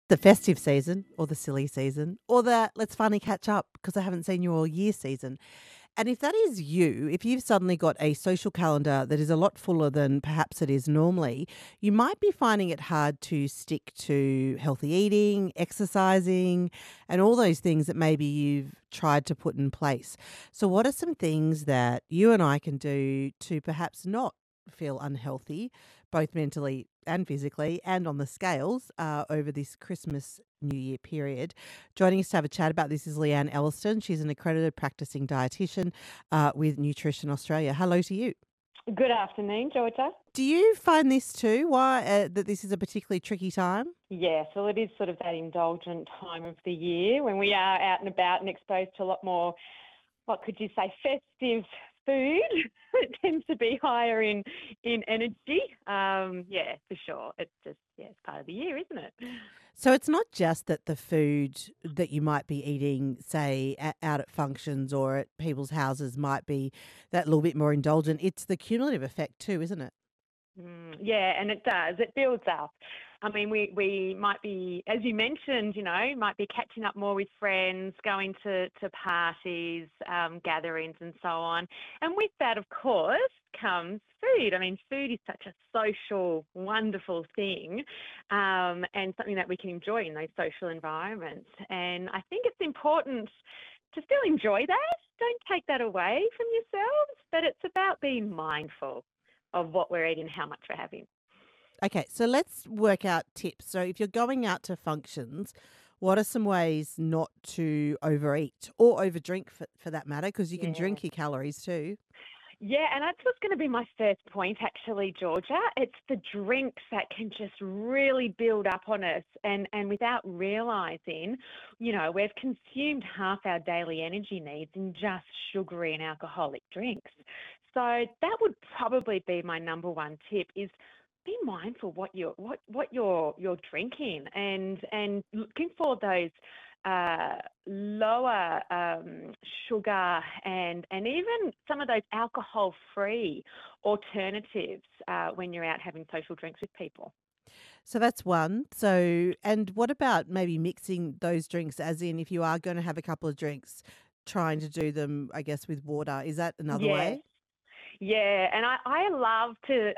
the festive season or the silly season or the let's finally catch up because I haven't seen you all year season. And if that is you, if you've suddenly got a social calendar that is a lot fuller than perhaps it is normally, you might be finding it hard to stick to healthy eating, exercising, and all those things that maybe you've tried to put in place. So, what are some things that you and I can do to perhaps not feel unhealthy, both mentally and physically, and on the scales over this Christmas New Year period? Joining us to have a chat about this is Leanne Elliston. She's an accredited practicing dietitian with Nutrition Australia. Hello to you. Good afternoon, Georgia. Do you find this too? Why that this is a particularly tricky time? Yes, well, it is sort of that indulgent time of the year when we are out and about and exposed to a lot more, what could you say, festive food. It tends to be higher in energy. Yeah, for sure. It's just, it's part of the year, isn't it? So it's not just that the food that you might be eating, say, out at functions or at people's houses might be that little bit more indulgent. It's the cumulative effect too, isn't it? Yeah, and it does. It builds up. I mean, we might be, as you mentioned, might be catching up more with friends, going to parties, gatherings and so on. And with that, of course, comes food. I mean, food is such a social, wonderful thing, and something that we can enjoy in those social environments. And I think it's important to still enjoy that. Don't take that away from yourselves, but it's about being mindful of what we're eating, how much we're having. Okay, so let's work out tips. So if you're going out to functions, what are some ways not to overeat or overdrink for that matter? Because you can Yeah. drink your calories too. Yeah, and that's what's going to be my first point, actually, Georgia. It's the drinks that can just really build up on us, and without realizing, we've consumed half our daily energy needs in just sugary and alcoholic drinks. So that would probably be my number one tip: is be mindful what you're drinking, and looking for those uh, lower sugar and even some of those alcohol-free alternatives when you're out having social drinks with people. So that's one. So, and what about maybe mixing those drinks, as in if you are going to have a couple of drinks, trying to do them, I guess, with water? Is that another Yes. way? Yeah, and I love to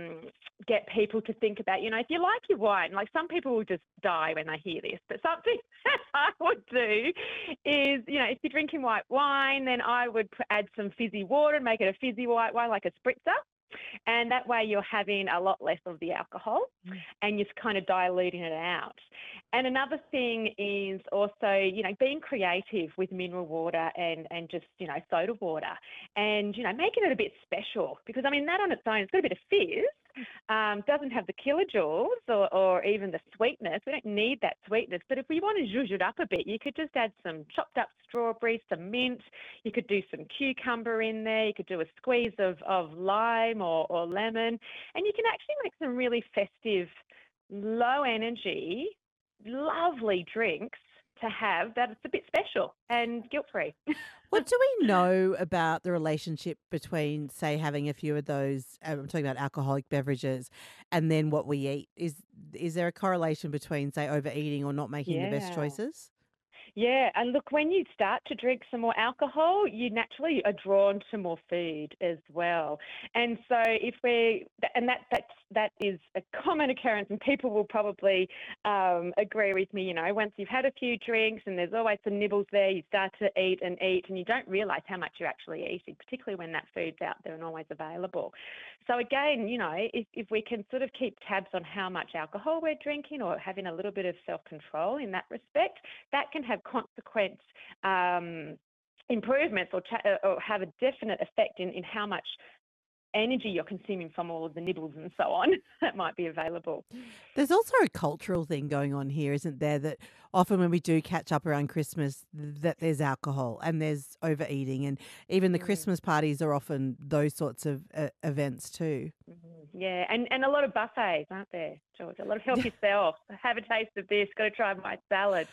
get people to think about, if you like your wine, like some people will just die when they hear this, but something that I would do is, if you're drinking white wine, then I would add some fizzy water and make it a fizzy white wine, like a spritzer. And that way you're having a lot less of the alcohol and you're kind of diluting it out. And another thing is also, being creative with mineral water and just, soda water and, making it a bit special because, I mean, that on its own, it's got a bit of fizz, doesn't have the kilojoules or even the sweetness. We don't need that sweetness. But if we want to zhuzh it up a bit, you could just add some chopped up strawberries, some mint. You could do some cucumber in there. You could do a squeeze of lime or lemon. And you can actually make some really festive, low energy, lovely drinks to have that it's a bit special and guilt-free. What do we know about the relationship between, say, having a few of those? I'm talking about alcoholic beverages, and then what we eat. Is there a correlation between, say, overeating or not making the best Yeah. choices? Yeah, and look, when you start to drink some more alcohol, you naturally are drawn to more food as well. And so if we, and that is a common occurrence, and people will probably agree with me. Once you've had a few drinks, and there's always some nibbles there, you start to eat, and you don't realise how much you're actually eating, particularly when that food's out there and always available. So again, if we can sort of keep tabs on how much alcohol we're drinking or having a little bit of self-control in that respect, that can have consequence improvements or have a definite effect in how much energy you're consuming from all of the nibbles and so on that might be available. There's also a cultural thing going on here, isn't there? That often when we do catch up around Christmas, that there's alcohol and there's overeating, and even the Mm. Christmas parties are often those sorts of events too. Yeah, and a lot of buffets, aren't there, George? A lot of help yourself. Have a taste of this. Got to try my salad.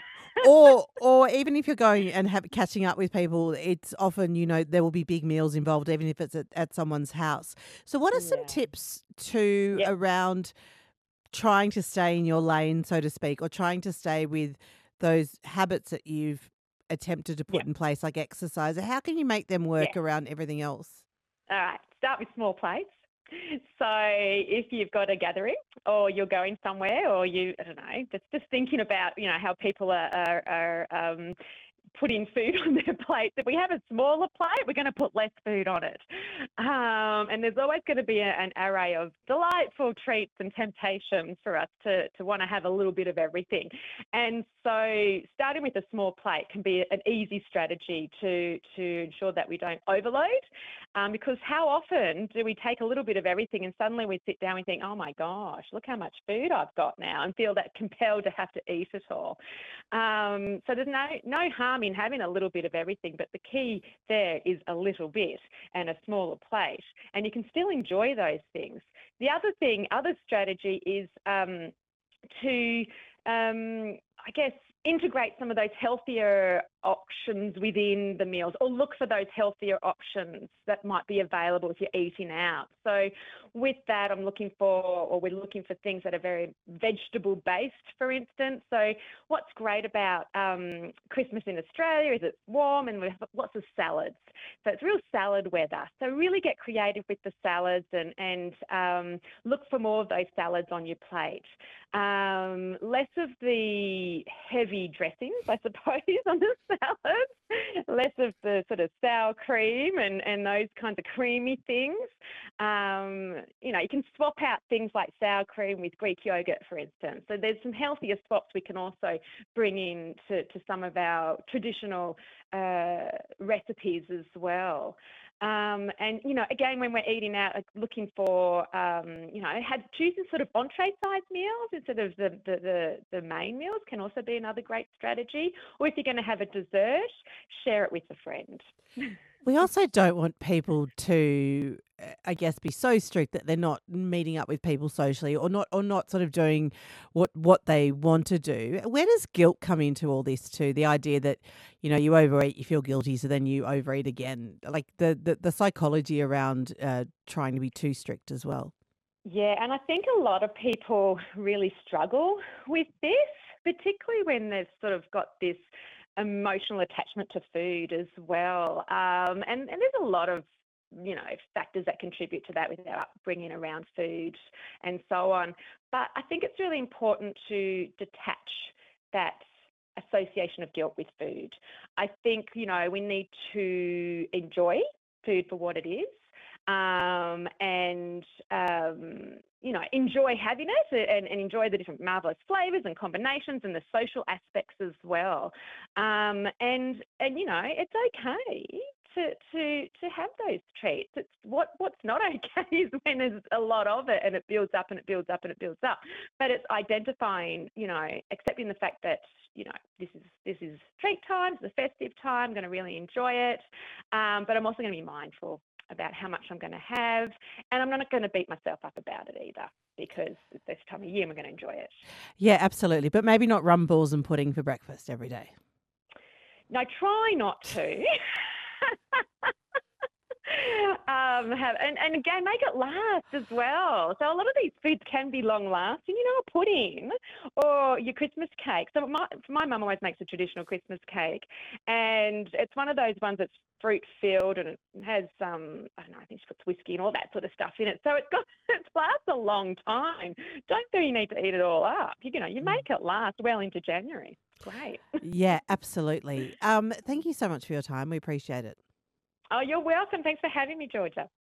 Or even if you're going and catching up with people, it's often, there will be big meals involved, even if it's at someone's house. So what are some Yeah. tips to Yep. around trying to stay in your lane, so to speak, or trying to stay with those habits that you've attempted to Yeah. put in place, like exercise, how can you make them Yeah. work around everything else? All right. Start with small plates. So if you've got a gathering or you're going somewhere or I don't know, just thinking about, how people are putting food on their plates. If we have a smaller plate, we're going to put less food on it. And there's always going to be an array of delightful treats and temptations for us to want to have a little bit of everything. And so starting with a small plate can be an easy strategy to ensure that we don't overload. Because how often do we take a little bit of everything and suddenly we sit down and think, oh my gosh, look how much food I've got now, and feel that compelled to have to eat it all. So there's no harm in having a little bit of everything, but the key there is a little bit and a smaller plate, and you can still enjoy those things. The other strategy is to, I guess, integrate some of those healthier options within the meals, or look for those healthier options that might be available if you're eating out. So with that, we're looking for things that are very vegetable based, for instance. So what's great about Christmas in Australia is it's warm and we have lots of salads. So it's real salad weather. So really get creative with the salads and look for more of those salads on your plate. Less of the heavy dressings, I suppose, on the salads, less of the sort of sour cream and those kinds of creamy things. You can swap out things like sour cream with Greek yogurt, for instance. So there's some healthier swaps we can also bring in to some of our traditional recipes as well. And, again, when we're eating out, looking for, choosing sort of entree-sized meals instead of the main meals can also be another great strategy. Or if you're going to have a dessert, share it with a friend. We also don't want people to, I guess, be so strict that they're not meeting up with people socially, or not sort of doing what they want to do. Where does guilt come into all this too? The idea that, you overeat, you feel guilty, so then you overeat again. Like the psychology around trying to be too strict as well. Yeah, and I think a lot of people really struggle with this, particularly when they've sort of got this emotional attachment to food as well. And there's a lot of, factors that contribute to that with our upbringing around food and so on. But I think it's really important to detach that association of guilt with food. I think, we need to enjoy food for what it is. Enjoy having it and enjoy the different marvelous flavors and combinations and the social aspects as well. It's okay to have those treats. It's what's not okay is when there's a lot of it and it builds up and it builds up and it builds up. But it's identifying, accepting the fact that, this is treat time, it's a festive time, I'm going to really enjoy it. But I'm also going to be mindful about how much I'm going to have, and I'm not going to beat myself up about it either, because it's this time of year and we're going to enjoy it. Yeah, absolutely. But maybe not rum balls and pudding for breakfast every day. No, try not to. And again, make it last as well. So a lot of these foods can be long lasting. A pudding or your Christmas cake. So my mum always makes a traditional Christmas cake, and it's one of those ones that's fruit filled and it has I don't know, I think she puts whiskey and all that sort of stuff in it. So it lasts a long time. Don't feel you need to eat it all up. You make it last well into January. Great. Yeah, absolutely. Thank you so much for your time. We appreciate it. Oh, you're welcome. Thanks for having me, Georgia.